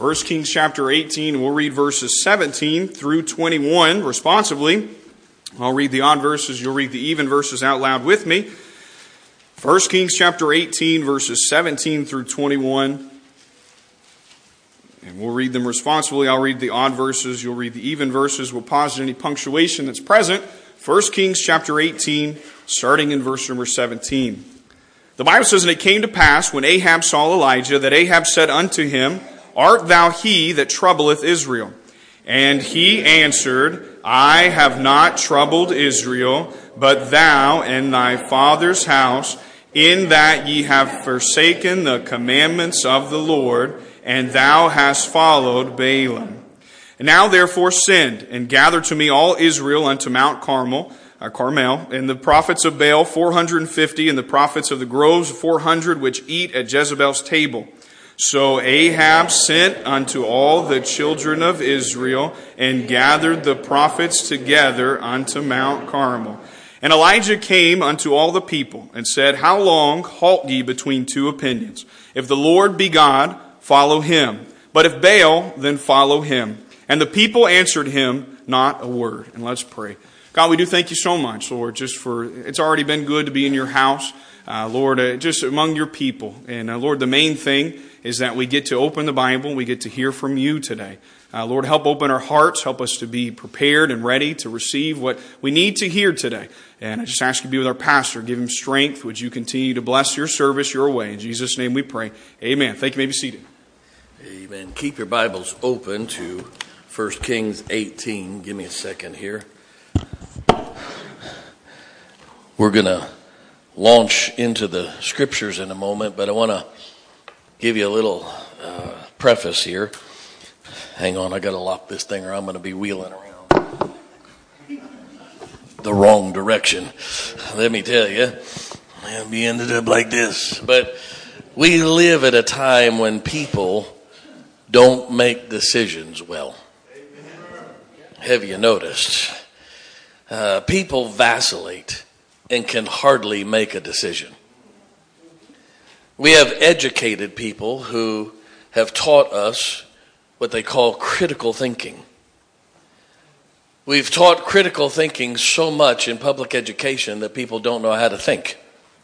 1 Kings chapter 18, we'll read verses 17 through 21 responsively. I'll read the odd verses, you'll read the even verses out loud with me. 1 Kings chapter 18, verses 17 through 21. And we'll read them responsibly. I'll read the odd verses, you'll read the even verses. We'll pause at any punctuation that's present. 1 Kings chapter 18, starting in verse number 17. The Bible says, "And it came to pass, when Ahab saw Elijah, that Ahab said unto him, Art thou he that troubleth Israel? And he answered, I have not troubled Israel, but thou and thy father's house, in that ye have forsaken the commandments of the Lord, and thou hast followed Baalim. And now therefore send, and gather to me all Israel unto Mount Carmel, and the prophets of Baal 450, and the prophets of the groves 400, which eat at Jezebel's table. So Ahab sent unto all the children of Israel, and gathered the prophets together unto Mount Carmel. And Elijah came unto all the people, and said, How long halt ye between two opinions? If the Lord be God, follow him. But if Baal, then follow him. And the people answered him not a word." And let's pray. God, we do thank you so much, Lord, just for, it's already been good to be in your house, Lord, just among your people. And Lord, the main thing is that we get to open the Bible, we get to hear from you today. Lord, help open our hearts, help us to be prepared and ready to receive what we need to hear today. And I just ask you to be with our pastor, give him strength. Would you continue to bless your service your way? In Jesus' name we pray. Amen. Thank you. You may be seated. Amen. Keep your Bibles open to 1 Kings 18. Give me a second here. We're going to launch into the scriptures in a moment, but I want to give you a little preface here. Hang on, I got to lock this thing or I'm going to be wheeling around the wrong direction. Let me tell you, I'll be ended up like this. But we live at a time when people don't make decisions well. Have you noticed? People vacillate and can hardly make a decision. We have educated people who have taught us what they call critical thinking. We've taught critical thinking so much in public education that people don't know how to think.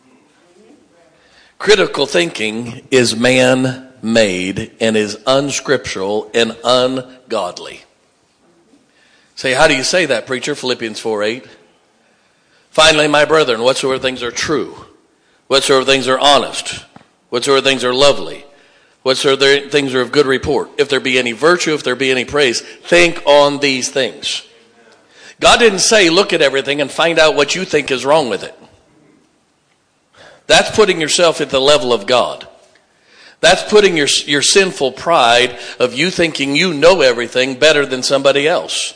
Critical thinking is man-made and is unscriptural and ungodly. Say, how do you say that, preacher? Philippians 4:8. Finally, my brethren, whatsoever things are true, whatsoever things are honest, whatsoever things are lovely, whatsoever things are of good report, if there be any virtue, if there be any praise, think on these things. God didn't say look at everything and find out what you think is wrong with it. That's putting yourself at the level of God. That's putting your sinful pride of you thinking you know everything better than somebody else.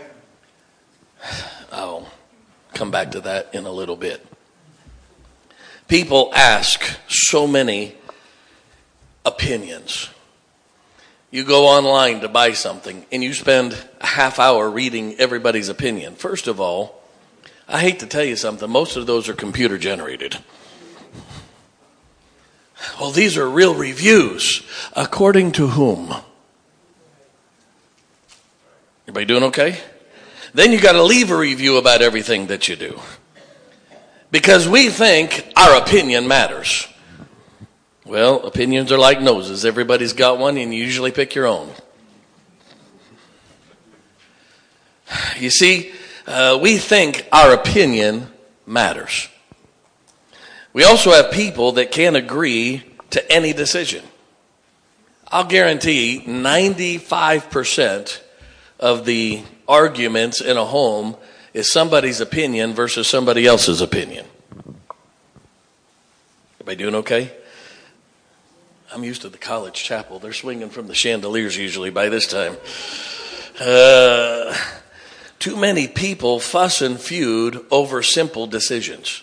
I'll come back to that in a little bit. People ask so many opinions. You go online to buy something and you spend a half hour reading everybody's opinion. First of all, I hate to tell you something, most of those are computer generated. Well, these are real reviews. According to whom? Everybody doing okay? Then you got to leave a review about everything that you do. Because we think our opinion matters. Well, opinions are like noses. Everybody's got one and you usually pick your own. You see, we think our opinion matters. We also have people that can't agree to any decision. I'll guarantee 95% of the arguments in a home is somebody's opinion versus somebody else's opinion. Everybody doing okay? I'm used to the college chapel. They're swinging from the chandeliers usually by this time. Too many people fuss and feud over simple decisions.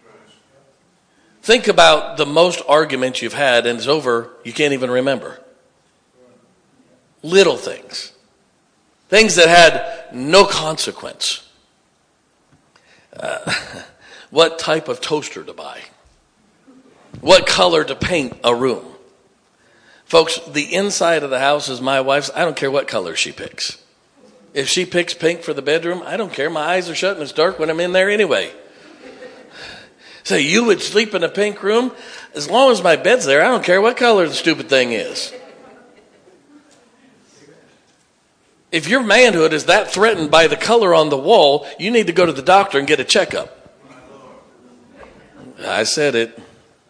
Think about the most arguments you've had and it's over, you can't even remember. Little things. Things that had no consequence. What type of toaster to buy? What color to paint a room? Folks, the inside of the house is my wife's. I don't care what color she picks. If she picks pink for the bedroom, I don't care. My eyes are shut and it's dark when I'm in there anyway. So you would sleep in a pink room? As long as my bed's there, I don't care what color the stupid thing is. If your manhood is that threatened by the color on the wall, you need to go to the doctor and get a checkup. I said it.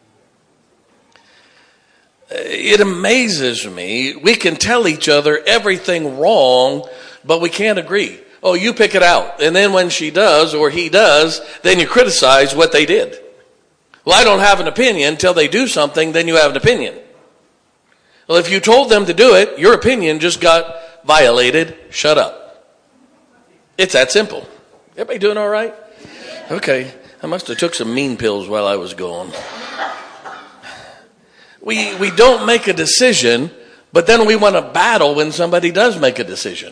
It amazes me. We can tell each other everything wrong, but we can't agree. Oh, you pick it out. And then when she does or he does, then you criticize what they did. Well, I don't have an opinion until they do something, then you have an opinion. Well, if you told them to do it, your opinion just got violated. Shut up. It's that simple. Everybody doing all right? Okay. I must have took some mean pills while I was gone. We don't make a decision, but then we want to battle when somebody does make a decision.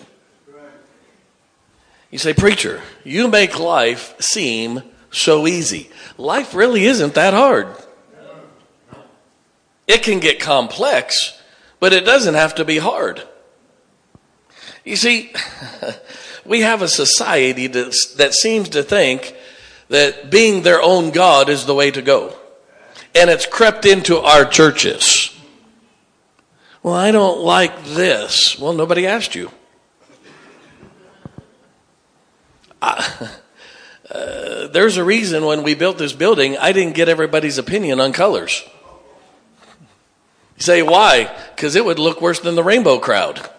You say, preacher, you make life seem so easy. Life really isn't that hard. It can get complex, but it doesn't have to be hard. You see, we have a society that seems to think that being their own God is the way to go. And it's crept into our churches. Well, I don't like this. Well, nobody asked you. There's a reason when we built this building, I didn't get everybody's opinion on colors. You say, why? Because it would look worse than the rainbow crowd.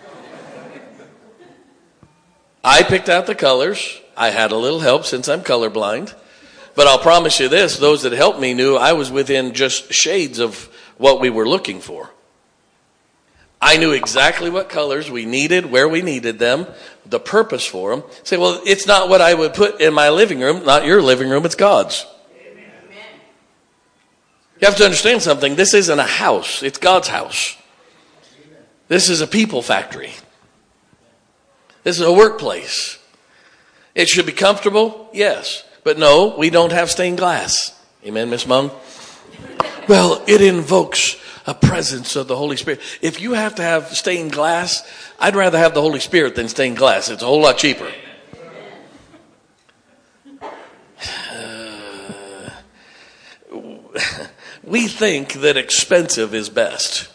I picked out the colors. I had a little help since I'm colorblind. But I'll promise you this, those that helped me knew I was within just shades of what we were looking for. I knew exactly what colors we needed, where we needed them, the purpose for them. Say, well, it's not what I would put in my living room, not your living room, it's God's. Amen. You have to understand something. This isn't a house, it's God's house. This is a people factory. This is a workplace. It should be comfortable, yes. But no, we don't have stained glass. Amen, Miss Mung? Well, it invokes a presence of the Holy Spirit. If you have to have stained glass, I'd rather have the Holy Spirit than stained glass. It's a whole lot cheaper. We think that expensive is best.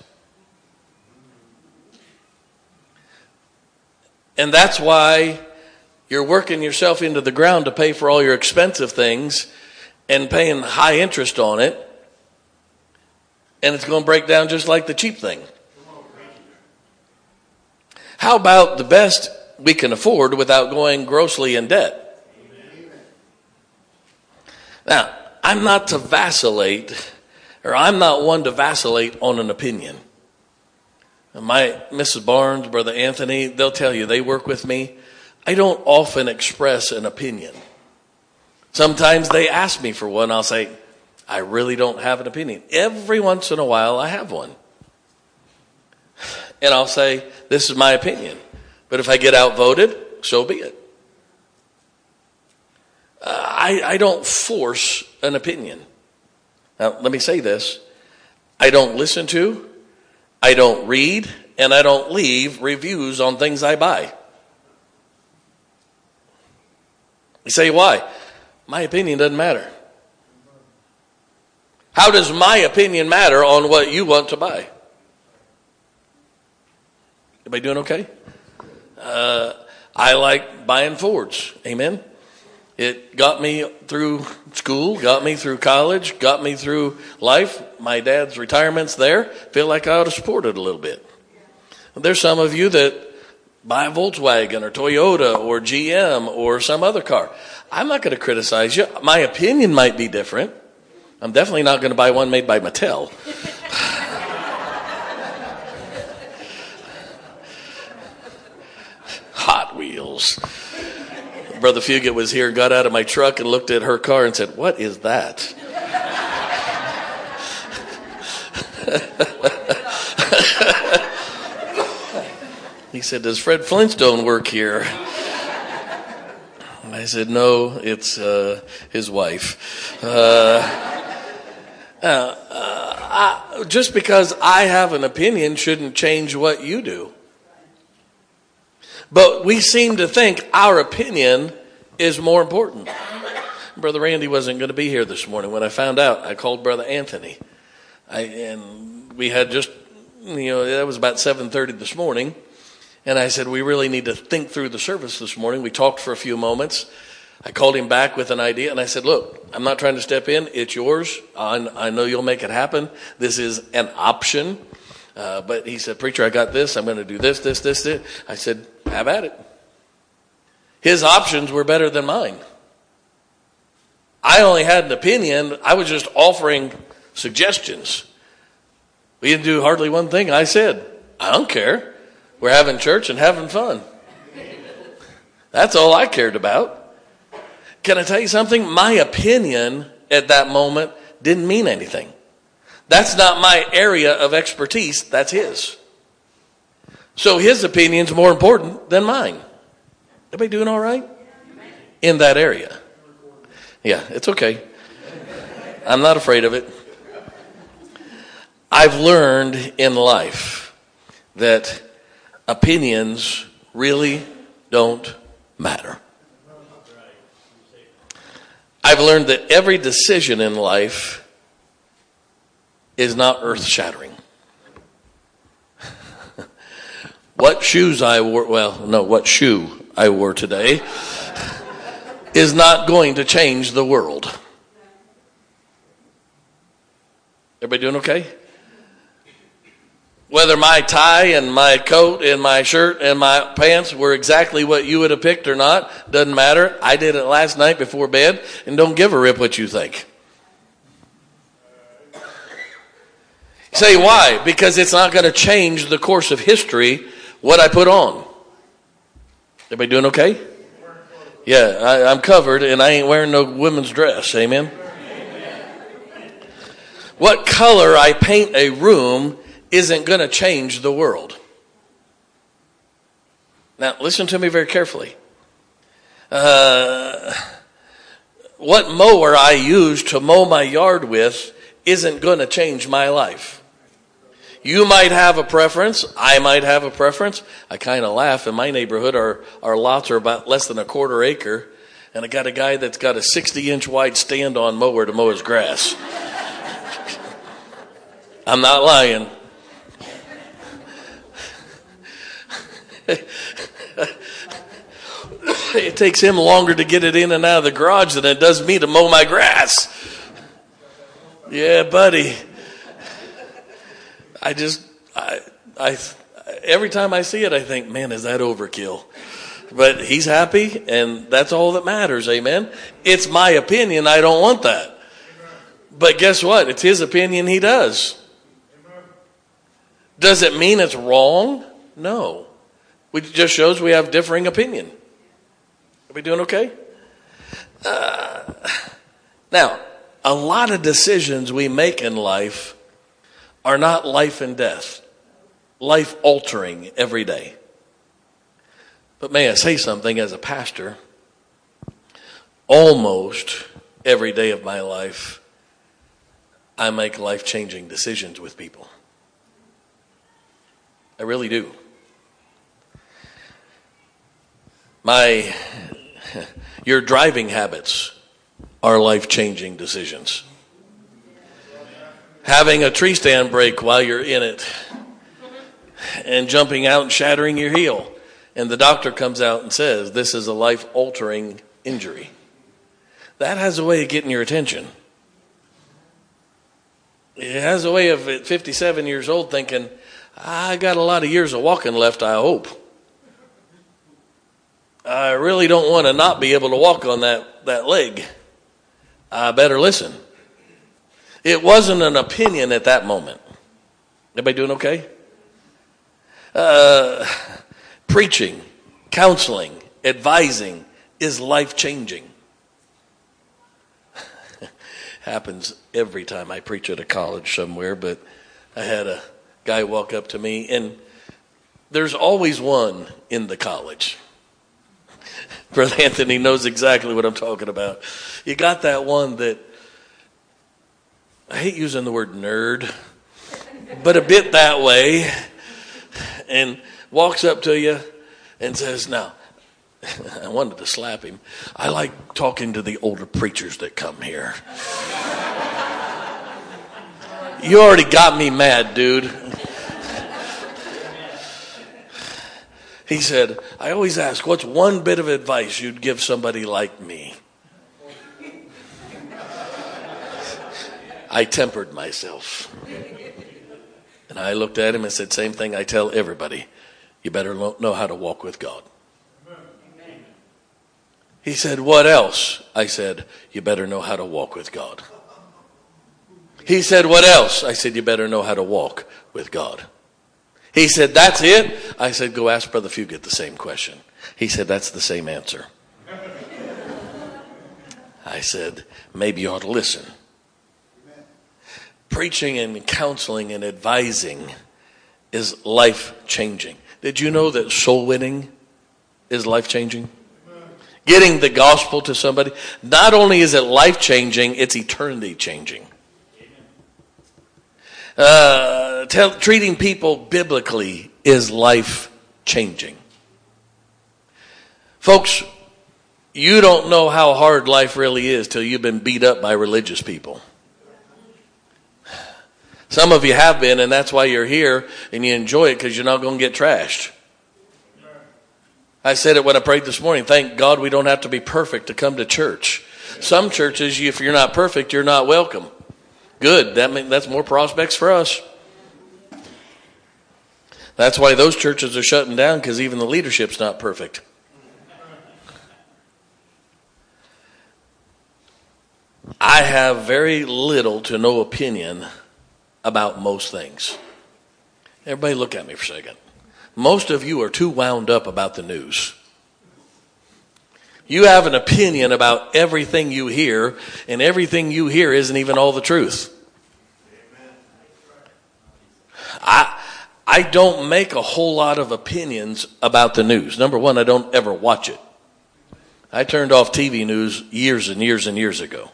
And that's why you're working yourself into the ground to pay for all your expensive things and paying high interest on it. And it's going to break down just like the cheap thing. How about the best we can afford without going grossly in debt? Now, I'm not to vacillate, or I'm not one to vacillate on an opinion. My Mrs. Barnes, Brother Anthony, they'll tell you, they work with me. I don't often express an opinion. Sometimes they ask me for one. I'll say, I really don't have an opinion. Every once in a while, I have one. And I'll say, this is my opinion. But if I get outvoted, so be it. I don't force an opinion. Now, let me say this. I don't listen to, I don't read, and I don't leave reviews on things I buy. You say, why? My opinion doesn't matter. How does my opinion matter on what you want to buy? Everybody doing okay? I like buying Fords. Amen? It got me through school, got me through college, got me through life. My dad's retirement's there. Feel like I ought to support it a little bit. There's some of you that buy a Volkswagen or Toyota or GM or some other car. I'm not going to criticize you. My opinion might be different. I'm definitely not going to buy one made by Mattel. Hot Wheels. Brother Fugit was here, got out of my truck and looked at her car and said, what is that? He said, does Fred Flintstone work here? I said, no, it's just because I have an opinion shouldn't change what you do. But we seem to think our opinion is more important. Brother Randy wasn't going to be here this morning. When I found out, I called Brother Anthony. And we had just, that was about 7:30 this morning. And I said, we really need to think through the service this morning. We talked for a few moments. I called him back with an idea, and I said, look, I'm not trying to step in. It's yours. I know you'll make it happen. This is an option. But he said, preacher, I got this. I'm going to do this. I said, have at it. His options were better than mine. I only had an opinion. I was just offering suggestions. We didn't do hardly one thing. I said, I don't care. We're having church and having fun. That's all I cared about. Can I tell you something? My opinion at that moment didn't mean anything. That's not my area of expertise. That's his. So his opinion's more important than mine. Everybody doing all right? In that area. Yeah, it's okay. I'm not afraid of it. I've learned in life that opinions really don't matter. I've learned that every decision in life is not earth-shattering. What shoe I wore today is not going to change the world. Everybody doing okay? Whether my tie and my coat and my shirt and my pants were exactly what you would have picked or not, doesn't matter. I did it last night before bed, and don't give a rip what you think. Say why? Because it's not going to change the course of history what I put on. Everybody doing okay? Yeah, I'm covered, and I ain't wearing no women's dress. Amen? What color I paint a room isn't going to change the world. Now, listen to me very carefully. What mower I use to mow my yard with isn't going to change my life. You might have a preference. I might have a preference. I kind of laugh. In my neighborhood, our lots are about less than a quarter acre, and I got a guy that's got a 60-inch wide stand-on mower to mow his grass. I'm not lying. It takes him longer to get it in and out of the garage than it does me to mow my grass. Yeah, buddy. Every time I see it, I think, man, is that overkill? But he's happy, and that's all that matters, amen? It's my opinion. I don't want that. But guess what? It's his opinion. He does. Does it mean it's wrong? No. It just shows we have differing opinion. Are we doing okay? Now, a lot of decisions we make in life are not life and death, life altering every day. But may I say something as a pastor? Almost every day of my life, I make life-changing decisions with people. I really do. Your driving habits are life-changing decisions. Having a tree stand break while you're in it and jumping out and shattering your heel, and the doctor comes out and says, this is a life-altering injury. That has a way of getting your attention. It has a way of, at 57 years old, thinking, I got a lot of years of walking left, I hope. I really don't want to not be able to walk on that leg. I better listen. It wasn't an opinion at that moment. Everybody doing okay? Preaching, counseling, advising is life-changing. Happens every time I preach at a college somewhere, but I had a guy walk up to me, and there's always one in the college. Brother Anthony knows exactly what I'm talking about. You got that one that, I hate using the word nerd, but a bit that way, and walks up to you and says, now, I wanted to slap him. I like talking to the older preachers that come here. You already got me mad, dude. He said, I always ask, what's one bit of advice you'd give somebody like me? I tempered myself. And I looked at him and said, same thing I tell everybody. You better know how to walk with God. He said, what else? I said, you better know how to walk with God. He said, what else? I said, you better know how to walk with God. He said, that's it? I said, go ask Brother Fugit the same question. He said, that's the same answer. I said, maybe you ought to listen. Preaching and counseling and advising is life-changing. Did you know that soul winning is life-changing? Getting the gospel to somebody, not only is it life-changing, it's eternity-changing. Treating people biblically is life-changing. Folks, you don't know how hard life really is till you've been beat up by religious people. Some of you have been, and that's why you're here, and you enjoy it because you're not going to get trashed. I said it when I prayed this morning. Thank God we don't have to be perfect to come to church. Some churches, if you're not perfect, you're not welcome. Good. That's more prospects for us. That's why those churches are shutting down, because even the leadership's not perfect. I have very little to no opinion about most things. Everybody look at me for a second. Most of you are too wound up about the news. You have an opinion about everything you hear, and everything you hear isn't even all the truth. I don't make a whole lot of opinions about the news. Number one, I don't ever watch it. I turned off TV news years and years and years ago.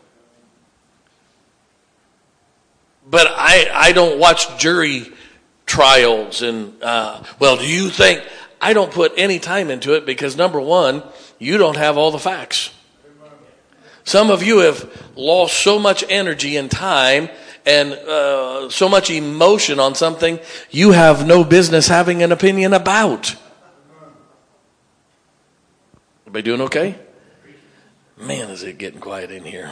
But I don't watch jury trials and, do you think? I don't put any time into it because, number one, you don't have all the facts. Some of you have lost so much energy and time and so much emotion on something you have no business having an opinion about. Everybody doing okay? Man, is it getting quiet in here.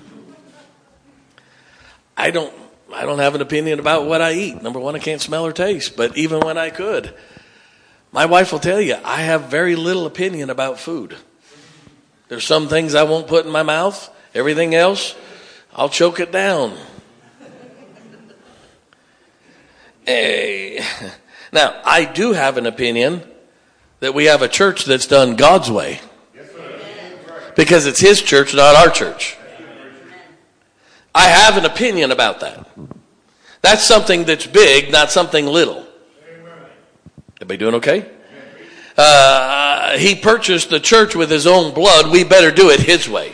I don't have an opinion about what I eat. Number one, I can't smell or taste. But even when I could, my wife will tell you, I have very little opinion about food. There's some things I won't put in my mouth. Everything else, I'll choke it down. Hey. Now, I do have an opinion that we have a church that's done God's way. Because it's His church, not our church. I have an opinion about that. That's something that's big, not something little. Everybody doing okay? He purchased the church with His own blood. We better do it His way.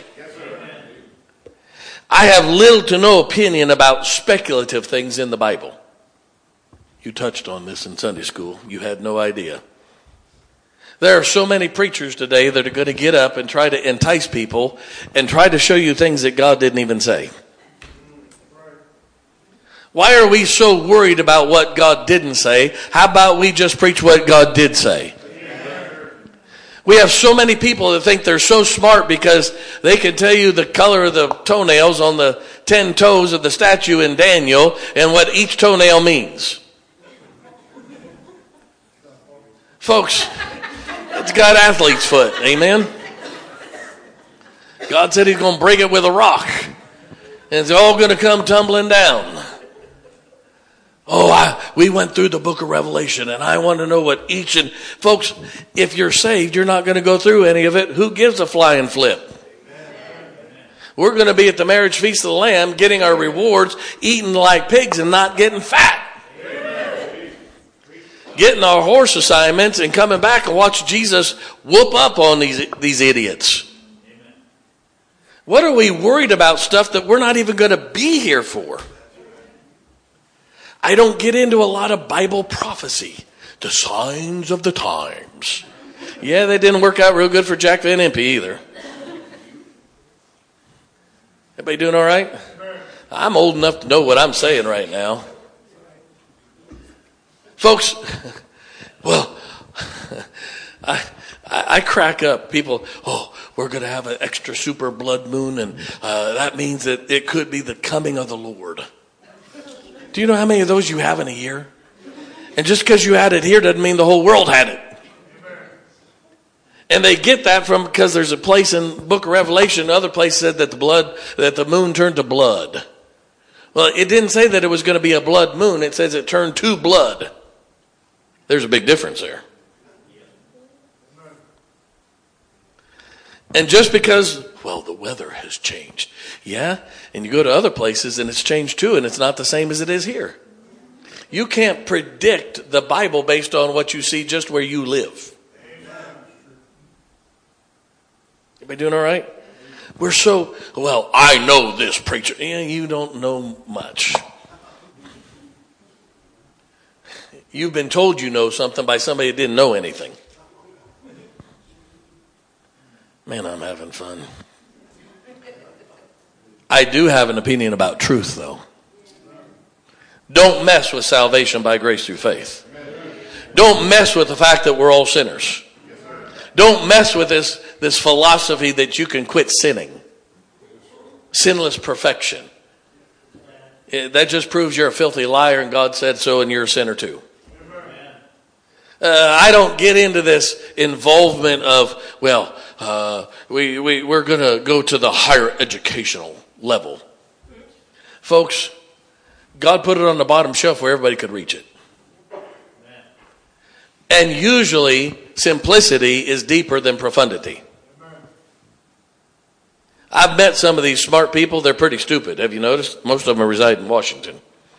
I have little to no opinion about speculative things in the Bible. You touched on this in Sunday school. You had no idea. There are so many preachers today that are going to get up and try to entice people and try to show you things that God didn't even say. Why are we so worried about what God didn't say? How about we just preach what God did say? We have so many people that think they're so smart because they can tell you the color of the toenails on the 10 toes of the statue in Daniel and what each toenail means. Folks, it's got athlete's foot. Amen? God said He's going to break it with a rock. And it's all going to come tumbling down. We went through the book of Revelation and I want to know what each and folks, if you're saved, you're not going to go through any of it. Who gives a flying flip? We're going to be at the marriage feast of the Lamb, getting our rewards, eating like pigs and not getting fat. Getting our horse assignments and coming back and watch Jesus whoop up on these idiots. What are we worried about stuff that we're not even going to be here for? I don't get into a lot of Bible prophecy. The signs of the times. Yeah, they didn't work out real good for Jack Van Impe either. Everybody doing all right? I'm old enough to know what I'm saying right now. Folks, well, I crack up. People, we're going to have an extra super blood moon, and that means that it could be the coming of the Lord. Do you know how many of those you have in a year? And just because you had it here doesn't mean the whole world had it. And they get that from because there's a place in the book of Revelation, another place said that the moon turned to blood. Well, it didn't say that it was going to be a blood moon. It says it turned to blood. There's a big difference there. And just because, the weather has changed. Yeah, and you go to other places and it's changed too, and it's not the same as it is here. You can't predict the Bible based on what you see just where you live. Everybody doing all right? We're so, I know this preacher. Yeah, you don't know much. You've been told you know something by somebody that didn't know anything. Man, I'm having fun. I do have an opinion about truth, though. Don't mess with salvation by grace through faith. Don't mess with the fact that we're all sinners. Don't mess with this philosophy that you can quit sinning. Sinless perfection. That just proves you're a filthy liar and God said so and you're a sinner too. I don't get into this involvement of, we're going to go to the higher educational level. Folks, God put it on the bottom shelf where everybody could reach it. And usually, simplicity is deeper than profundity. I've met some of these smart people. They're pretty stupid. Have you noticed? Most of them reside in Washington.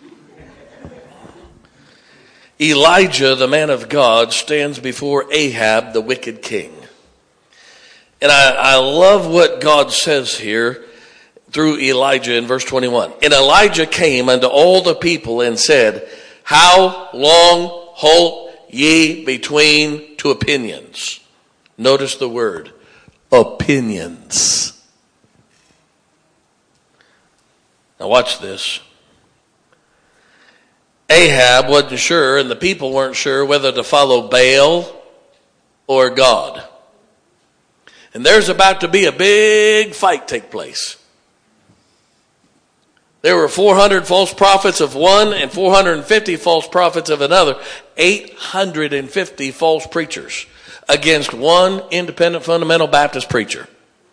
Elijah, the man of God, stands before Ahab, the wicked king. And I love what God says here through Elijah in verse 21. And Elijah came unto all the people and said, how long halt ye between two opinions? Notice the word, opinions. Now watch this. Ahab wasn't sure, and the people weren't sure whether to follow Baal or God. And there's about to be a big fight take place. There were 400 false prophets of one and 450 false prophets of another. 850 false preachers against one independent fundamental Baptist preacher.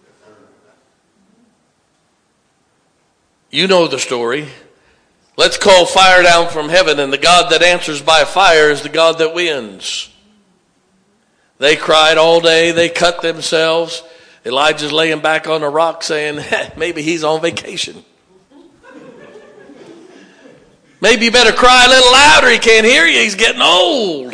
You know the story. Let's call fire down from heaven, and the God that answers by fire is the God that wins. They cried all day. They cut themselves. Elijah's laying back on a rock saying, maybe he's on vacation. Maybe you better cry a little louder. He can't hear you. He's getting old.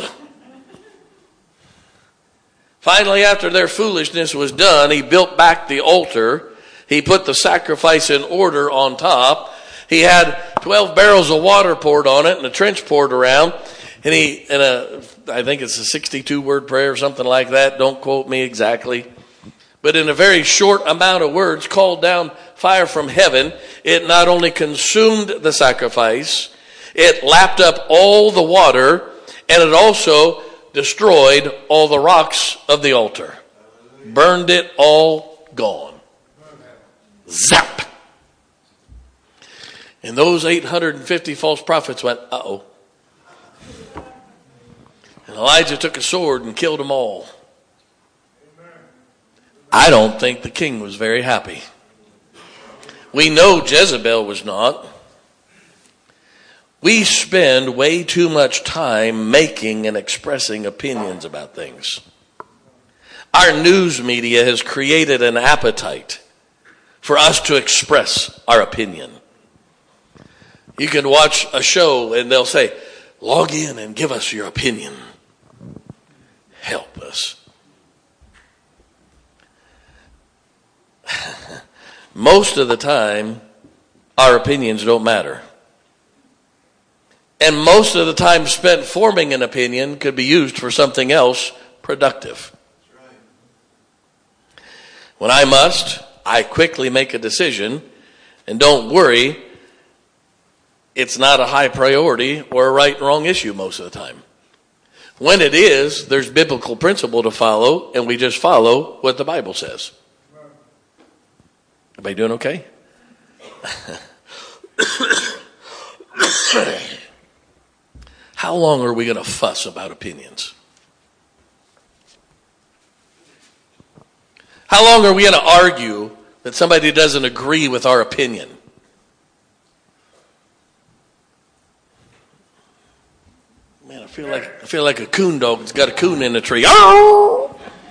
Finally, after their foolishness was done, he built back the altar. He put the sacrifice in order on top. He had 12 barrels of water poured on it and a trench poured around. And I think it's a 62-word prayer or something like that. Don't quote me exactly. But in a very short amount of words, called down fire from heaven. It not only consumed the sacrifice, it lapped up all the water, and it also destroyed all the rocks of the altar. Burned it all gone. Zap! And those 850 false prophets went, uh-oh. And Elijah took a sword and killed them all. I don't think the king was very happy. We know Jezebel was not. We spend way too much time making and expressing opinions about things. Our news media has created an appetite for us to express our opinion. You can watch a show and they'll say, log in and give us your opinion. Help us. Most of the time, our opinions don't matter. And most of the time spent forming an opinion could be used for something else productive. When I must, I quickly make a decision, and don't worry, it's not a high priority or a right and wrong issue most of the time. When it is, there's biblical principle to follow, and we just follow what the Bible says. Everybody doing okay? How long are we going to fuss about opinions? How long are we going to argue that somebody doesn't agree with our opinion? Man, I feel like a coon dog that's got a coon in the tree. How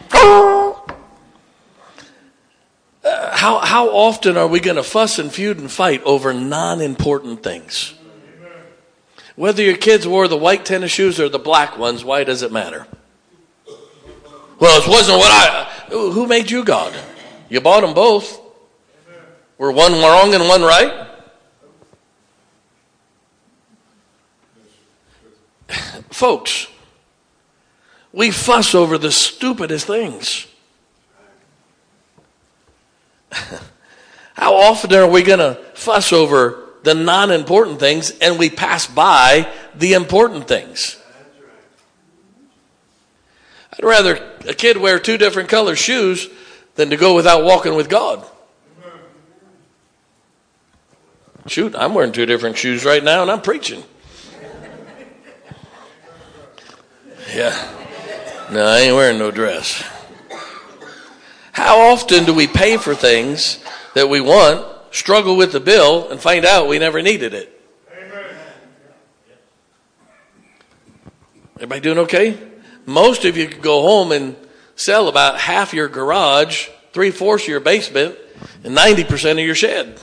often are we going to fuss and feud and fight over non-important things? Whether your kids wore the white tennis shoes or the black ones, why does it matter? Well, it wasn't who made you God? You bought them both. Were one wrong and one right? Folks, we fuss over the stupidest things. How often are we going to fuss over the non-important things and we pass by the important things? I'd rather a kid wear two different color shoes than to go without walking with God. Shoot, I'm wearing two different shoes right now and I'm preaching. Yeah. No, I ain't wearing no dress. How often do we pay for things that we want, struggle with the bill, and find out we never needed it? Everybody doing okay? Most of you could go home and sell about half your garage, 3/4 of your basement, and 90% of your shed.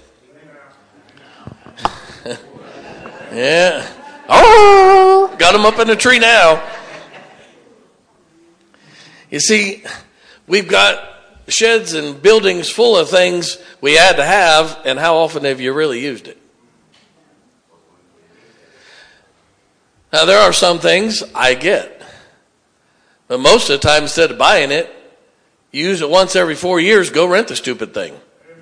Yeah. Oh, got them up in the tree now. You see, we've got sheds and buildings full of things we had to have, and how often have you really used it? Now, there are some things I get. But most of the time, instead of buying it, you use it once every 4 years, go rent the stupid thing.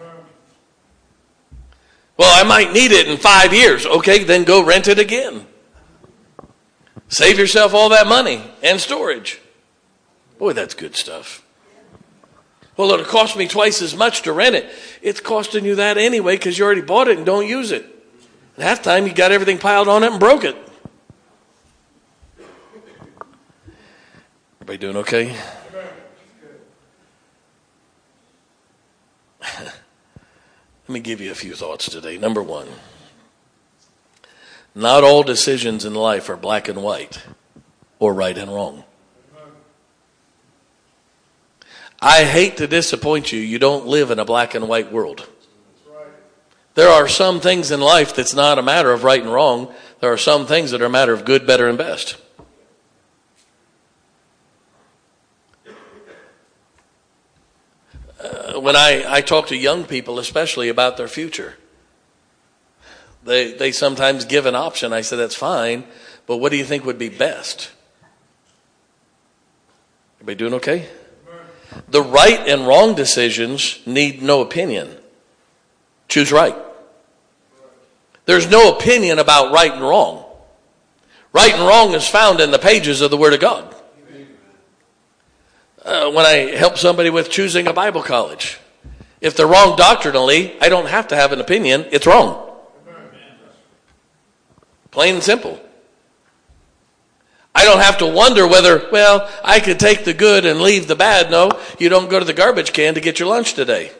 Well, I might need it in 5 years. Okay, then go rent it again. Save yourself all that money and storage. Boy, that's good stuff. Well, it'll cost me twice as much to rent it. It's costing you that anyway because you already bought it and don't use it. And half the time you got everything piled on it and broke it. Everybody doing okay? Let me give you a few thoughts today. Number one, not all decisions in life are black and white or right and wrong. I hate to disappoint you. You don't live in a black and white world. There are some things in life that's not a matter of right and wrong. There are some things that are a matter of good, better, and best. When I talk to young people, especially about their future, they sometimes give an option. I said, that's fine, but what do you think would be best? Everybody doing okay? The right and wrong decisions need no opinion. Choose right. There's no opinion about right and wrong. Right and wrong is found in the pages of the Word of God. When I help somebody with choosing a Bible college, if they're wrong doctrinally, I don't have to have an opinion. It's wrong. Plain and simple. I don't have to wonder whether, well, I could take the good and leave the bad. No, you don't go to the garbage can to get your lunch today.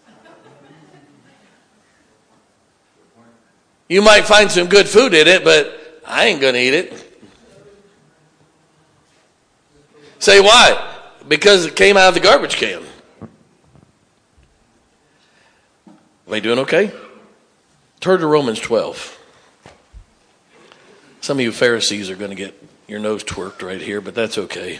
You might find some good food in it, but I ain't going to eat it. Say why? Because it came out of the garbage can. Are you doing okay? Turn to Romans 12. Some of you Pharisees are going to get your nose twerked right here, but that's okay.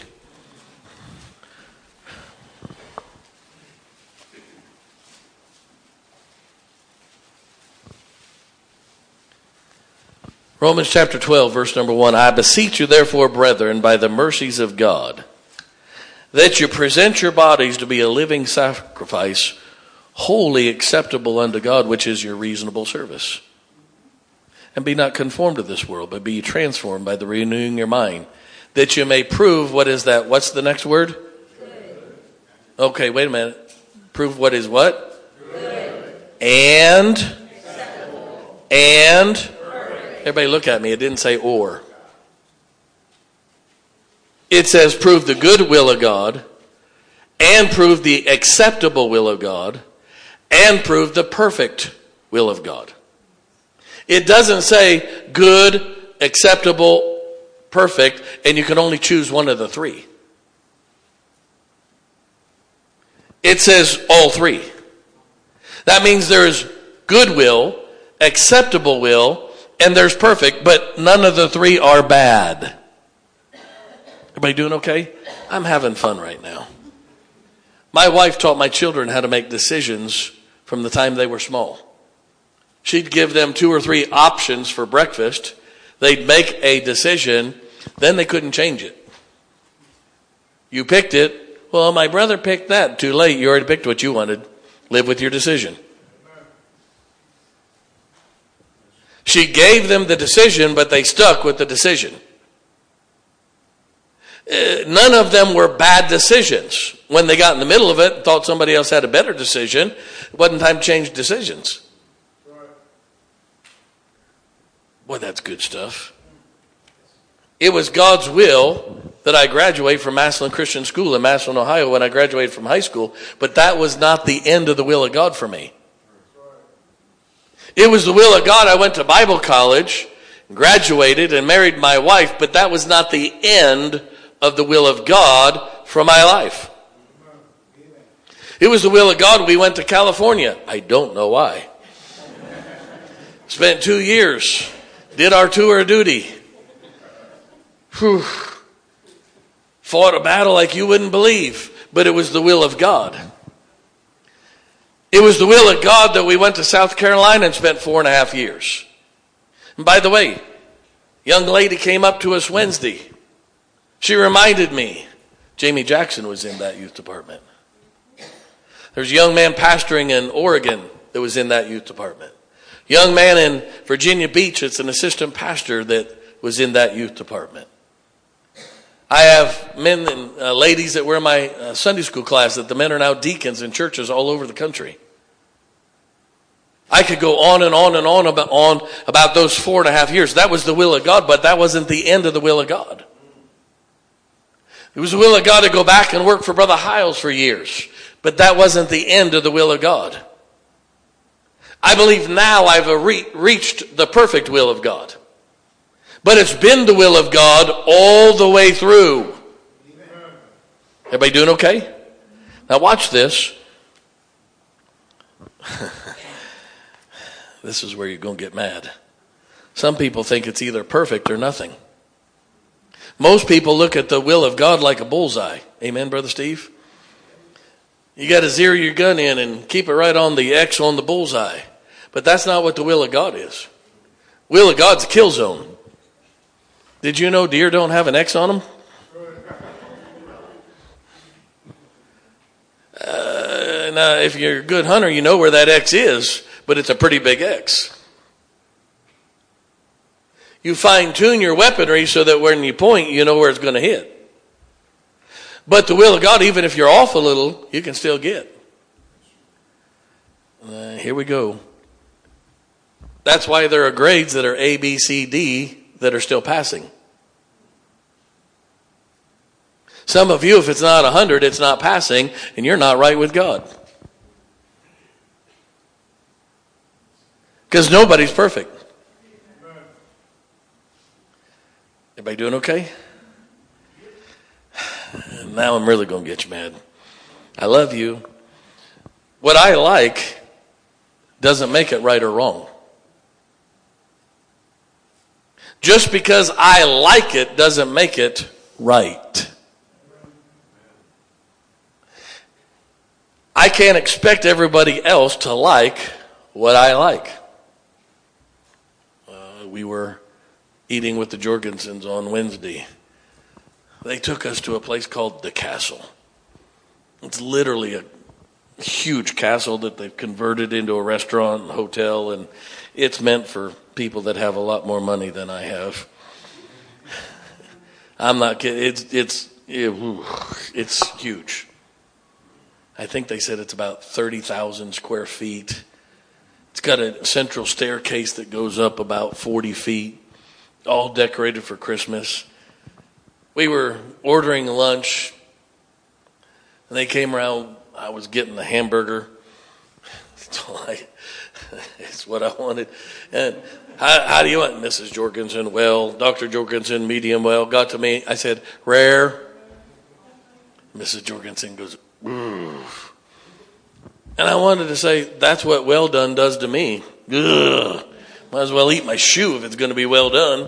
Romans chapter 12, verse number 1. I beseech you therefore, brethren, by the mercies of God, that you present your bodies to be a living sacrifice, wholly acceptable unto God, which is your reasonable service. And be not conformed to this world, but be transformed by the renewing your mind, that you may prove, what is that? What's the next word? Good. Okay, wait a minute. Prove what is what? Good. And acceptable. And perfect. Everybody look at me. It didn't say or. It says prove the good will of God, and prove the acceptable will of God, and prove the perfect will of God. It doesn't say good, acceptable, perfect, and you can only choose one of the three. It says all three. That means there's good will, acceptable will, and there's perfect, but none of the three are bad. Everybody doing okay? I'm having fun right now. My wife taught my children how to make decisions from the time they were small. She'd give them 2 or 3 options for breakfast. They'd make a decision. Then they couldn't change it. You picked it. Well, my brother picked that. Too late. You already picked what you wanted. Live with your decision. She gave them the decision, but they stuck with the decision. None of them were bad decisions. When they got in the middle of it and thought somebody else had a better decision, it wasn't time to change decisions. Boy, that's good stuff. It was God's will that I graduate from Massillon Christian School in Massillon, Ohio when I graduated from high school, but that was not the end of the will of God for me. It was the will of God. I went to Bible college, graduated, and married my wife, but that was not the end of the will of God for my life. It was the will of God. We went to California. I don't know why. Spent 2 years. Did our tour of duty. Whew. Fought a battle like you wouldn't believe. But it was the will of God. It was the will of God that we went to South Carolina and spent 4.5 years. And by the way, young lady came up to us Wednesday. She reminded me, Jamie Jackson was in that youth department. There's a young man pastoring in Oregon that was in that youth department. Young man in Virginia Beach, it's an assistant pastor that was in that youth department. I have men and ladies that were in my Sunday school class that the men are now deacons in churches all over the country. I could go on and on and on about those 4.5 years. That was the will of God, but that wasn't the end of the will of God. It was the will of God to go back and work for Brother Hiles for years, but that wasn't the end of the will of God. I believe now I've reached the perfect will of God. But it's been the will of God all the way through. Everybody doing okay? Now watch this. This is where you're going to get mad. Some people think it's either perfect or nothing. Most people look at the will of God like a bullseye. Amen, Brother Steve? You got to zero your gun in and keep it right on the X on the bullseye. But that's not what the will of God is. Will of God's a kill zone. Did you know deer don't have an X on them? Now, if you're a good hunter, you know where that X is, but it's a pretty big X. You fine-tune your weaponry so that when you point, you know where it's going to hit. But the will of God, even if you're off a little, you can still get. Here we go. That's why there are grades that are A, B, C, D that are still passing. Some of you, if it's not 100, it's not passing, and you're not right with God. Because nobody's perfect. Everybody doing okay? Now I'm really going to get you mad. I love you. What I like doesn't make it right or wrong. Just because I like it doesn't make it right. I can't expect everybody else to like what I like. We were eating with the Jorgensens on Wednesday. They took us to a place called The Castle. It's literally a huge castle that they've converted into a restaurant and hotel, and it's meant for people that have a lot more money than I have. I'm not kidding. It's huge. I think they said it's about 30,000 square feet. It's got a central staircase that goes up about 40 feet, all decorated for Christmas. We were ordering lunch, and they came around. I was getting the hamburger. It's what I wanted. And how do you want, Mrs. Jorgensen? Well, Dr. Jorgensen, medium well. Got to me. I said, rare. Mrs. Jorgensen goes, ooh. And I wanted to say, that's what well done does to me. Ugh. Might as well eat my shoe if it's going to be well done.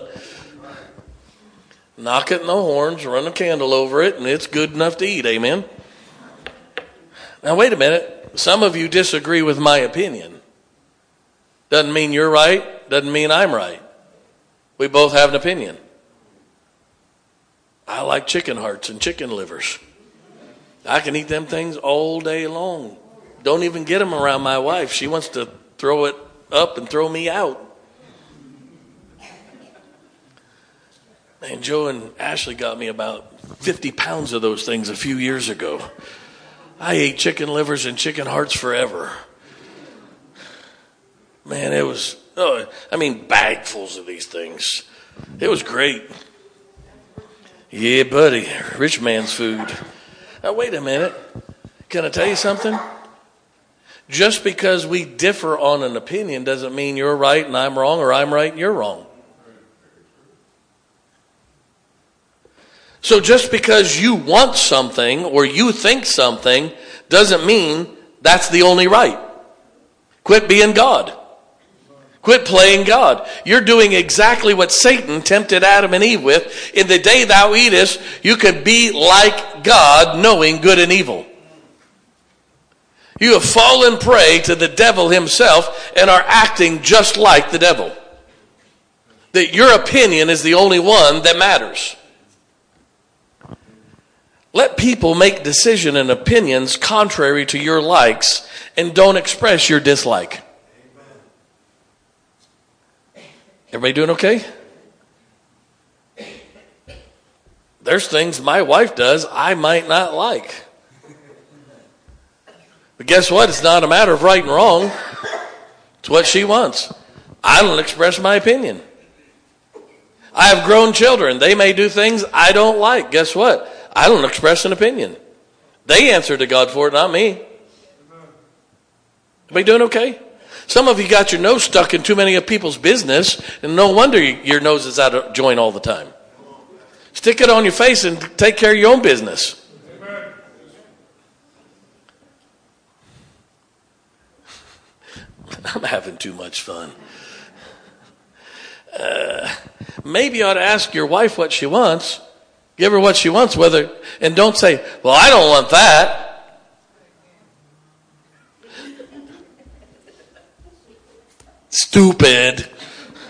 Knock it in the horns, run a candle over it, and it's good enough to eat. Amen? Now, wait a minute. Some of you disagree with my opinion. Doesn't mean you're right. Doesn't mean I'm right. We both have an opinion. I like chicken hearts and chicken livers. I can eat them things all day long. Don't even get them around my wife. She wants to throw it up and throw me out. Man, Joe and Ashley got me about 50 pounds of those things a few years ago. I ate chicken livers and chicken hearts forever. Man, it was, bagfuls of these things. It was great. Yeah, buddy, rich man's food. Now, wait a minute. Can I tell you something? Just because we differ on an opinion doesn't mean you're right and I'm wrong, or I'm right and you're wrong. So just because you want something or you think something doesn't mean that's the only right. Quit being God. Quit playing God. You're doing exactly what Satan tempted Adam and Eve with. In the day thou eatest, you can be like God, knowing good and evil. You have fallen prey to the devil himself and are acting just like the devil. That your opinion is the only one that matters. Let people make decisions and opinions contrary to your likes, and don't express your dislike. Everybody doing okay? There's things my wife does I might not like. But guess what? It's not a matter of right and wrong. It's what she wants. I don't express my opinion. I have grown children. They may do things I don't like. Guess what? I don't express an opinion. They answer to God for it, not me. Everybody doing okay? Some of you got your nose stuck in too many of people's business, and no wonder your nose is out of joint all the time. Stick it on your face and take care of your own business. I'm having too much fun. Maybe you ought to ask your wife what she wants. Give her what she wants, and don't say, well, I don't want that. Stupid.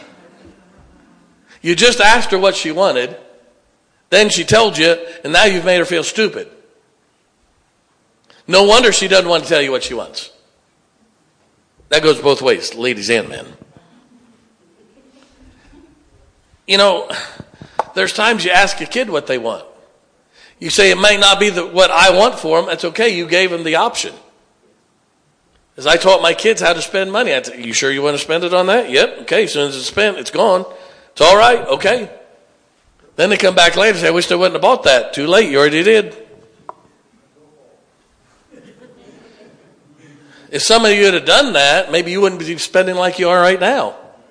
You just asked her what she wanted, then she told you, and now you've made her feel stupid. No wonder she doesn't want to tell you what she wants. That goes both ways, ladies and men. You know, there's times you ask a kid what they want. You say it might not be what I want for them. That's okay. You gave them the option. As I taught my kids how to spend money. I said, you sure you want to spend it on that? Yep. Okay. As soon as it's spent, it's gone. It's all right. Okay. Then they come back later and say, I wish I wouldn't have bought that. Too late. You already did. If some of you had done that, maybe you wouldn't be spending like you are right now.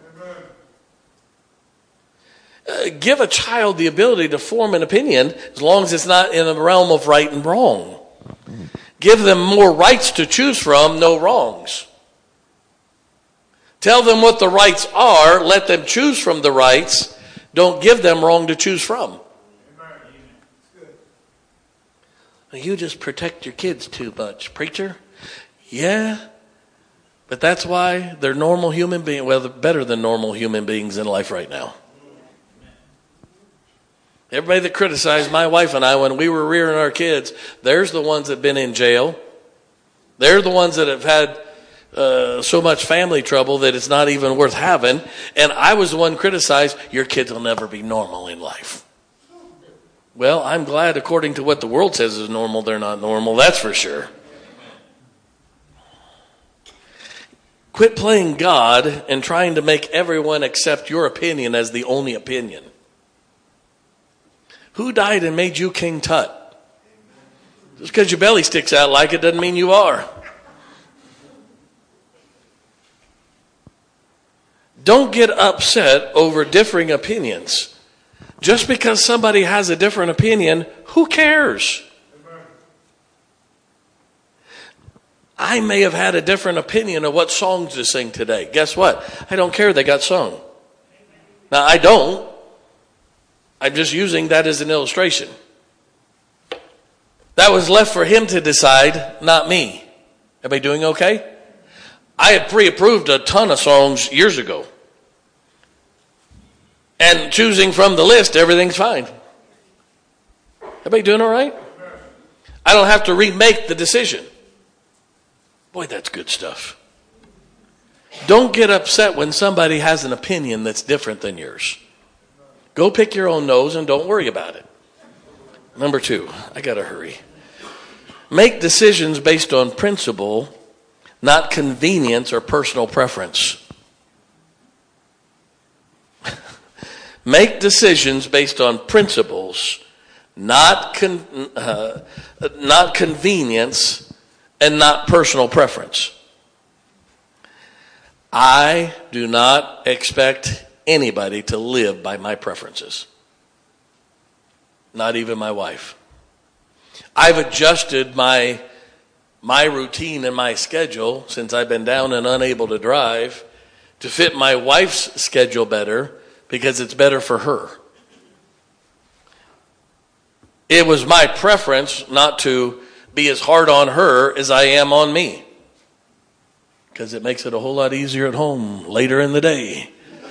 Give a child the ability to form an opinion as long as it's not in the realm of right and wrong. Give them more rights to choose from, no wrongs. Tell them what the rights are. Let them choose from the rights. Don't give them wrong to choose from. You just protect your kids too much, preacher. Yeah, but that's why they're normal human beings. Well, they're better than normal human beings in life right now. Everybody that criticized my wife and I when we were rearing our kids, there's the ones that have been in jail. They're the ones that have had so much family trouble that it's not even worth having. And I was the one criticized, your kids will never be normal in life. Well, I'm glad according to what the world says is normal, they're not normal, that's for sure. Quit playing God and trying to make everyone accept your opinion as the only opinion. Who died and made you King Tut? Just because your belly sticks out like it doesn't mean you are. Don't get upset over differing opinions. Just because somebody has a different opinion, who cares? I may have had a different opinion of what songs to sing today. Guess what? I don't care they got sung. Now, I don't. I'm just using that as an illustration. That was left for him to decide, not me. Everybody doing okay? I had pre-approved a ton of songs years ago. And choosing from the list, everything's fine. Everybody doing all right? I don't have to remake the decision. Boy, that's good stuff. Don't get upset when somebody has an opinion that's different than yours. Go pick your own nose and don't worry about it. Number 2, I got to hurry. Make decisions based on principle, not convenience or personal preference. Make decisions based on principles, not convenience and not personal preference. I do not expect anybody to live by my preferences. Not even my wife. I've adjusted my routine and my schedule since I've been down and unable to drive to fit my wife's schedule better because it's better for her. It was my preference not to be as hard on her as I am on me because it makes it a whole lot easier at home later in the day.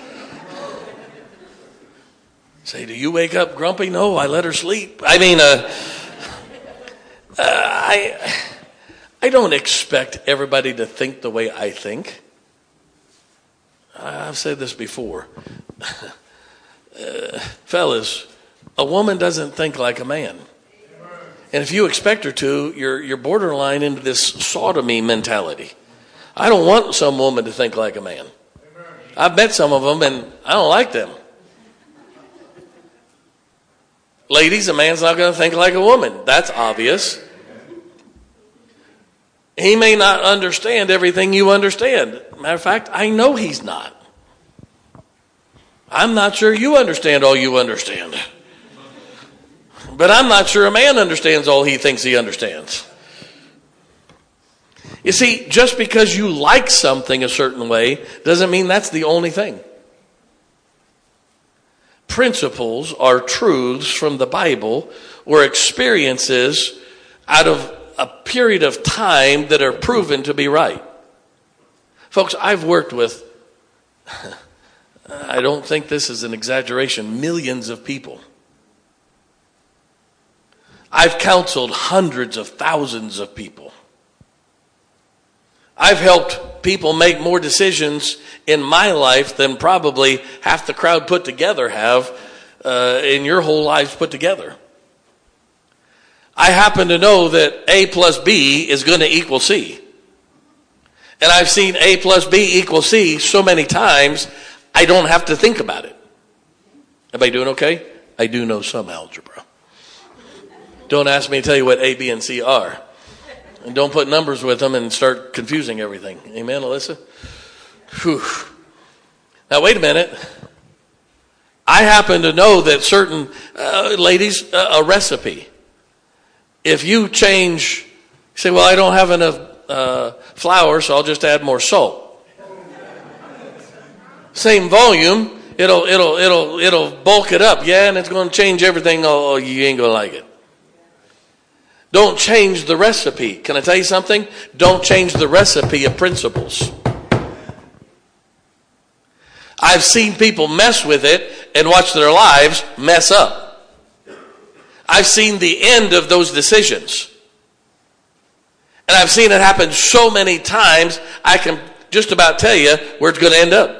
Say, do you wake up grumpy? No, I let her sleep. I mean, I don't expect everybody to think the way I think. I've said this before. Fellas, a woman doesn't think like a man. And if you expect her to, you're borderline into this sodomy mentality. I don't want some woman to think like a man. I've met some of them and I don't like them. Ladies, a man's not going to think like a woman. That's obvious. He may not understand everything you understand. Matter of fact, I know he's not. I'm not sure you understand all you understand. But I'm not sure a man understands all he thinks he understands. You see, just because you like something a certain way doesn't mean that's the only thing. Principles are truths from the Bible or experiences out of a period of time that are proven to be right. Folks, I've worked with, I don't think this is an exaggeration, millions of people. I've counseled hundreds of thousands of people. I've helped people make more decisions in my life than probably half the crowd put together have in your whole lives put together. I happen to know that A plus B is going to equal C. And I've seen A plus B equal C so many times, I don't have to think about it. Everybody doing okay? I do know some algebra. Don't ask me to tell you what A, B, and C are. And don't put numbers with them and start confusing everything. Amen, Alyssa? Whew. Now, wait a minute. I happen to know that certain, ladies, a recipe. If you change, you say, well, I don't have enough flour, so I'll just add more salt. Same volume, it'll bulk it up. Yeah, and it's going to change everything. Oh, you ain't going to like it. Don't change the recipe. Can I tell you something? Don't change the recipe of principles. I've seen people mess with it and watch their lives mess up. I've seen the end of those decisions. And I've seen it happen so many times, I can just about tell you where it's going to end up.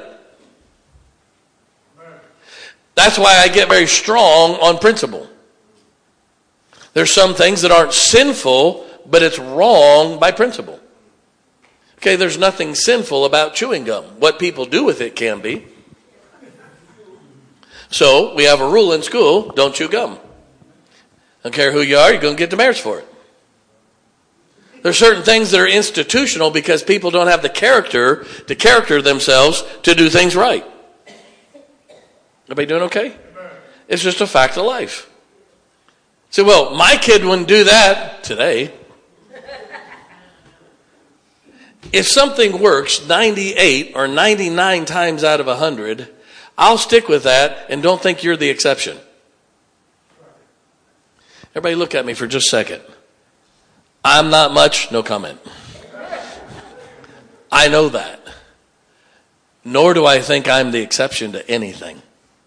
That's why I get very strong on principle. There's some things that aren't sinful, but it's wrong by principle. Okay, there's nothing sinful about chewing gum. What people do with it can be. So we have a rule in school, don't chew gum. Don't care who you are, you're going to get demerits for it. There's certain things that are institutional because people don't have the character to character themselves to do things right. Everybody doing okay? It's just a fact of life. Say, well, my kid wouldn't do that today. If something works 98 or 99 times out of 100, I'll stick with that and don't think you're the exception. Everybody look at me for just a second. I'm not much, no comment. I know that. Nor do I think I'm the exception to anything.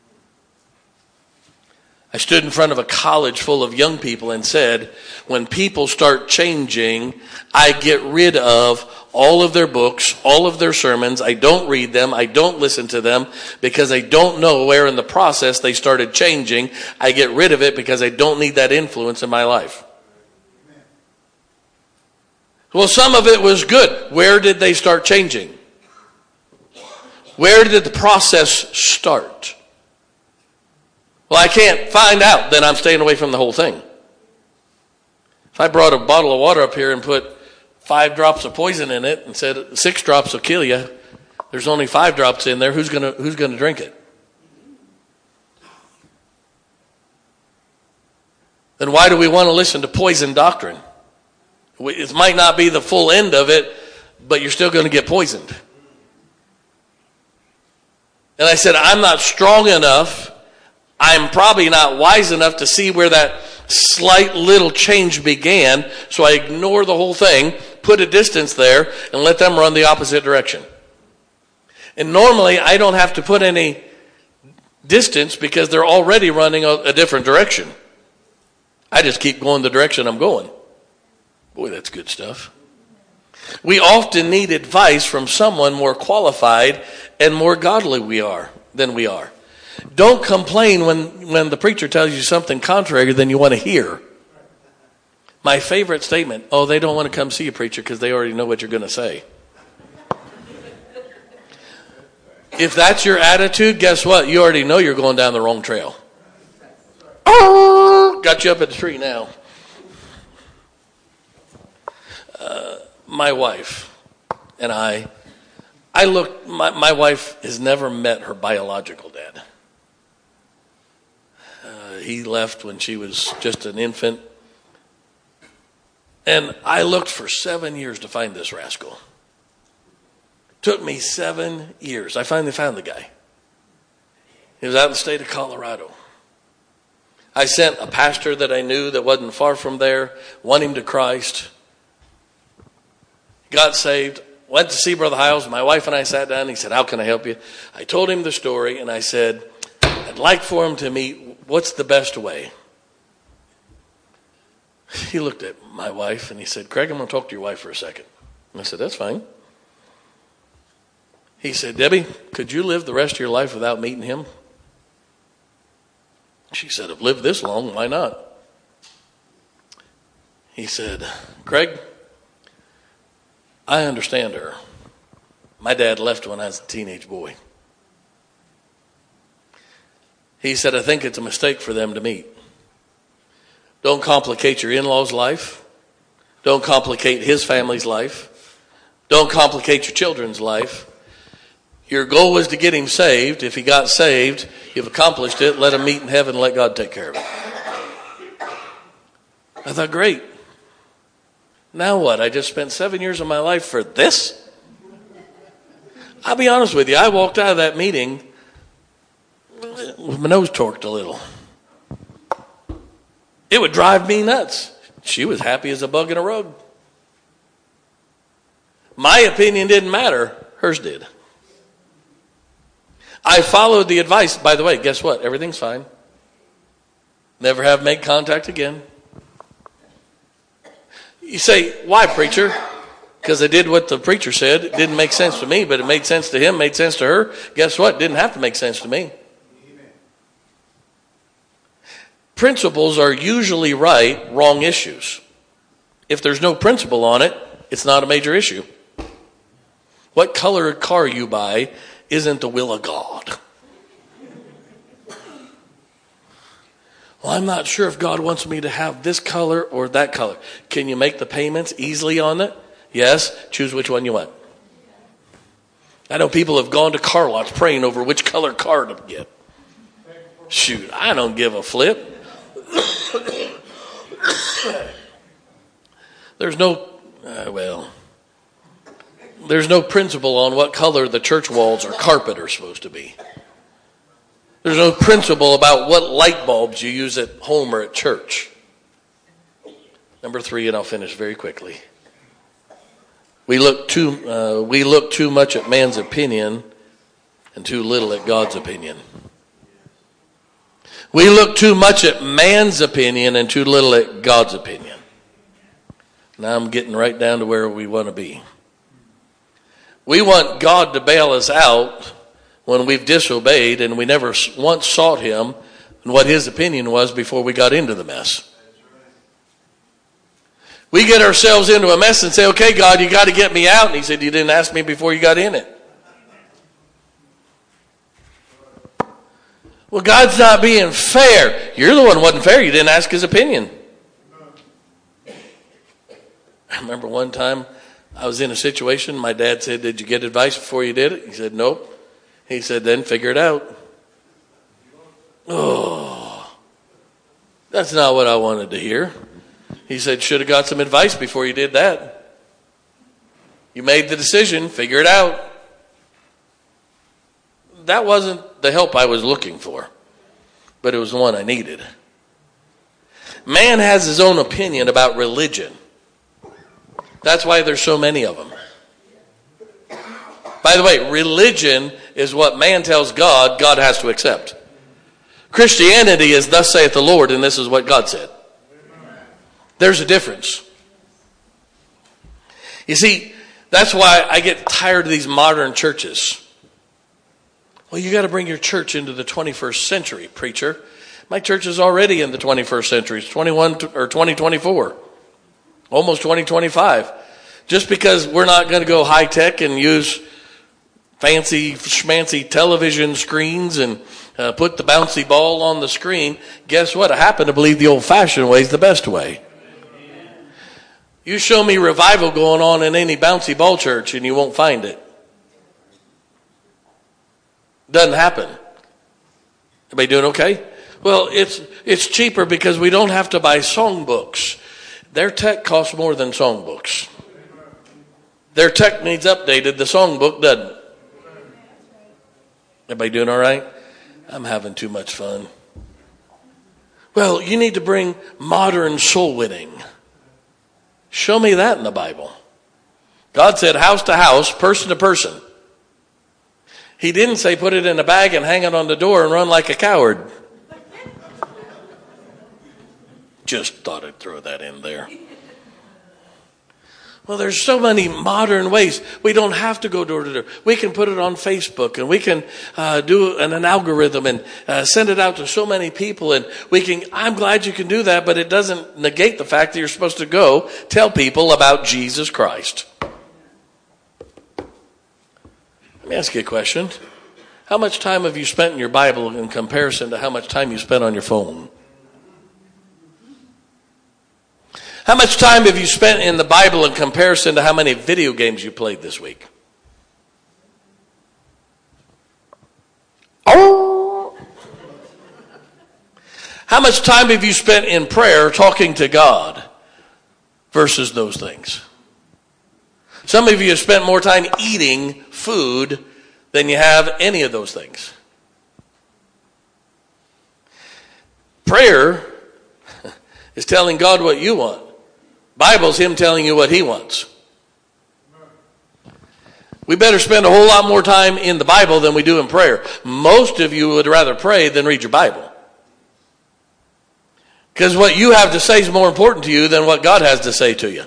I stood in front of a college full of young people and said, when people start changing, I get rid of all of their books, all of their sermons. I don't read them. I don't listen to them because I don't know where in the process they started changing. I get rid of it because I don't need that influence in my life. Well, some of it was good. Where did they start changing? Where did the process start? Well, I can't find out, then I'm staying away from the whole thing. If I brought a bottle of water up here and put 5 drops of poison in it and said 6 drops will kill you, there's only 5 drops in there, who's gonna drink it? Then why do we want to listen to poison doctrine? It might not be the full end of it, but you're still going to get poisoned. And I said, I'm not strong enough. I'm probably not wise enough to see where that slight little change began. So I ignore the whole thing, put a distance there, and let them run the opposite direction. And normally I don't have to put any distance because they're already running a different direction. I just keep going the direction I'm going. Boy, that's good stuff. We often need advice from someone more qualified and more godly than we are. Don't complain when the preacher tells you something contrary than you want to hear. My favorite statement, oh, they don't want to come see a preacher because they already know what you're going to say. If that's your attitude, guess what? You already know you're going down the wrong trail. Oh, got you up at the tree now. My wife and my wife has never met her biological dad. He left when she was just an infant. And I looked for 7 years to find this rascal. Took me 7 years. I finally found the guy. He was out in the state of Colorado. I sent a pastor that I knew that wasn't far from there, won him to Christ. Got saved, went to see Brother Hiles. My wife and I sat down and he said, how can I help you? I told him the story and I said, I'd like for him to meet, what's the best way? He looked at my wife and he said, Craig, I'm going to talk to your wife for a second. And I said, that's fine. He said, Debbie, could you live the rest of your life without meeting him? She said, I've lived this long, why not? He said, Craig, I understand her. My dad left when I was a teenage boy. He said, I think it's a mistake for them to meet. Don't complicate your in-laws' life. Don't complicate his family's life. Don't complicate your children's life. Your goal was to get him saved. If he got saved, you've accomplished it. Let him meet in heaven and let God take care of it. I thought, great. Now what? I just spent 7 years of my life for this? I'll be honest with you. I walked out of that meeting with my nose torqued a little. It would drive me nuts. She was happy as a bug in a rug. My opinion didn't matter. Hers did. I followed the advice. By the way, guess what? Everything's fine. Never have made contact again. You say, why, preacher? Because I did what the preacher said. It didn't make sense to me, but it made sense to him, made sense to her. Guess what? It didn't have to make sense to me. Principles are usually right, wrong issues. If there's no principle on it, it's not a major issue. What color car you buy isn't the will of God. Well, I'm not sure if God wants me to have this color or that color. Can you make the payments easily on it? Yes. Choose which one you want. I know people have gone to car lots praying over which color car to get. Shoot, I don't give a flip. There's no principle on what color the church walls or carpet are supposed to be. There's no principle about what light bulbs you use at home or at church. Number 3, and I'll finish very quickly. We look too much at man's opinion and too little at God's opinion. We look too much at man's opinion and too little at God's opinion. Now I'm getting right down to where we want to be. We want God to bail us out when we've disobeyed and we never once sought him and what his opinion was before we got into the mess. We get ourselves into a mess and say, okay, God, you got to get me out. And he said, you didn't ask me before you got in it. Well, God's not being fair. You're the one who wasn't fair. You didn't ask his opinion. I remember one time I was in a situation. My dad said, did you get advice before you did it? He said, nope. He said, then figure it out. Oh, that's not what I wanted to hear. He said, should have got some advice before you did that. You made the decision, figure it out. That wasn't the help I was looking for, but it was the one I needed. Man has his own opinion about religion. That's why there's so many of them. By the way, religion is what man tells God, God has to accept. Christianity is thus saith the Lord, and this is what God said. There's a difference. You see, that's why I get tired of these modern churches. Well, you got to bring your church into the 21st century, preacher. My church is already in the 21st century. It's 2024. Almost 2025. Just because we're not going to go high tech and use fancy schmancy television screens and put the bouncy ball on the screen, guess what? I happen to believe the old-fashioned way is the best way. You show me revival going on in any bouncy ball church and you won't find it. Doesn't happen. Everybody doing okay? Well, it's cheaper because we don't have to buy songbooks. Their tech costs more than songbooks. Their tech needs updated. The songbook doesn't. Everybody doing all right? I'm having too much fun. Well, you need to bring modern soul winning. Show me that in the Bible. God said house to house, person to person. He didn't say put it in a bag and hang it on the door and run like a coward. Just thought I'd throw that in there. Well, there's so many modern ways. We don't have to go door to door. We can put it on Facebook and we can do an algorithm and send it out to so many people. And I'm glad you can do that, but it doesn't negate the fact that you're supposed to go tell people about Jesus Christ. Let me ask you a question. How much time have you spent in your Bible in comparison to how much time you spent on your phone? How much time have you spent in the Bible in comparison to how many video games you played this week? Oh! How much time have you spent in prayer talking to God versus those things? Some of you have spent more time eating food than you have any of those things. Prayer is telling God what you want. Bible's him telling you what he wants. We better spend a whole lot more time in the Bible than we do in prayer. Most of you would rather pray than read your Bible. Because what you have to say is more important to you than what God has to say to you.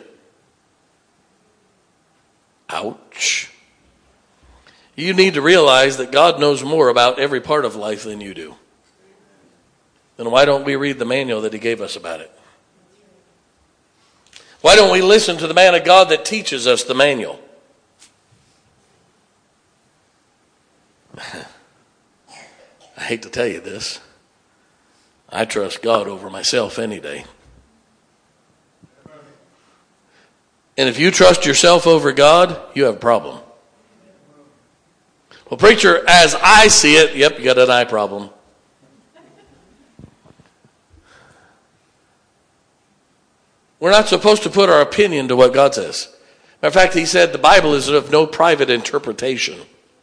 Ouch. You need to realize that God knows more about every part of life than you do. Then why don't we read the manual that he gave us about it? Why don't we listen to the man of God that teaches us the manual? I hate to tell you this. I trust God over myself any day. And if you trust yourself over God, you have a problem. Well, preacher, as I see it, yep, you got an eye problem. We're not supposed to put our opinion to what God says. Matter of fact, he said the Bible is of no private interpretation.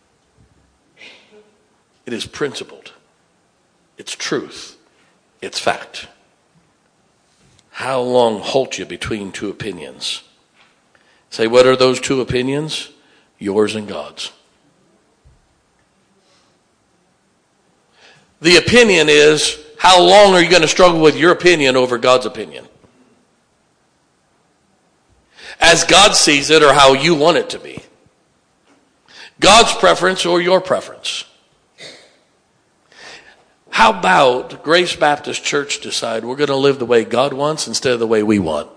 It is principled. It's truth. It's fact. How long halt you between two opinions? Say, what are those two opinions? Yours and God's. The opinion is, how long are you going to struggle with your opinion over God's opinion? As God sees it or how you want it to be. God's preference or your preference. How about Grace Baptist Church decide we're going to live the way God wants instead of the way we want?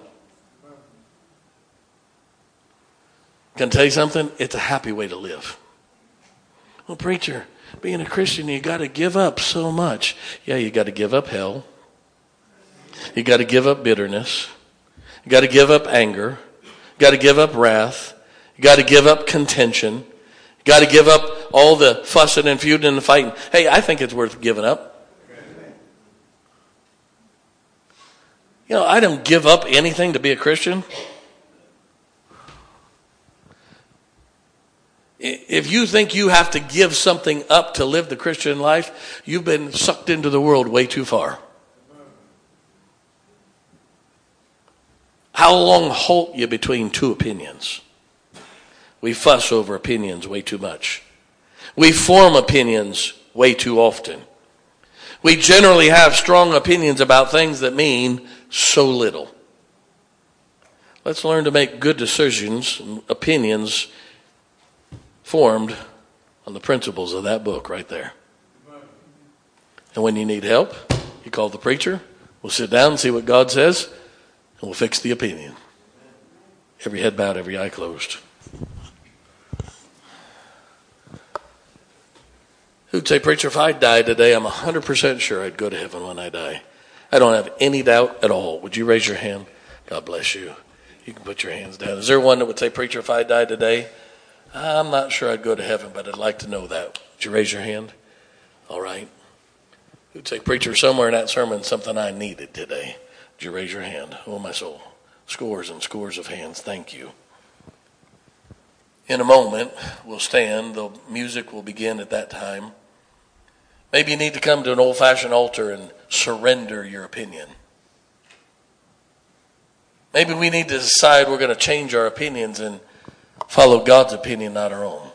Can I tell you something? It's a happy way to live. Well, preacher, being a Christian, you got to give up so much. Yeah, you got to give up hell. You got to give up bitterness. You got to give up anger. You got to give up wrath. You got to give up contention. You got to give up all the fussing and feuding and the fighting. Hey, I think it's worth giving up. You know, I don't give up anything to be a Christian. If you think you have to give something up to live the Christian life, you've been sucked into the world way too far. How long halt you between two opinions? We fuss over opinions way too much. We form opinions way too often. We generally have strong opinions about things that mean so little. Let's learn to make good decisions and opinions formed on the principles of that book right there. And when you need help, you call the preacher. We'll sit down and see what God says, and we'll fix the opinion. Every head bowed, every eye closed. Who'd say, preacher, if I died today, I'm 100% sure I'd go to heaven when I die. I don't have any doubt at all. Would you raise your hand? God bless you. You can put your hands down. Is there one that would say, preacher, if I died today, I'm not sure I'd go to heaven, but I'd like to know that. Would you raise your hand? All right. Who'd say, preacher, somewhere in that sermon, something I needed today. Would you raise your hand? Oh, my soul. Scores and scores of hands. Thank you. In a moment, we'll stand. The music will begin at that time. Maybe you need to come to an old-fashioned altar and surrender your opinion. Maybe we need to decide we're going to change our opinions and follow God's opinion, not our own.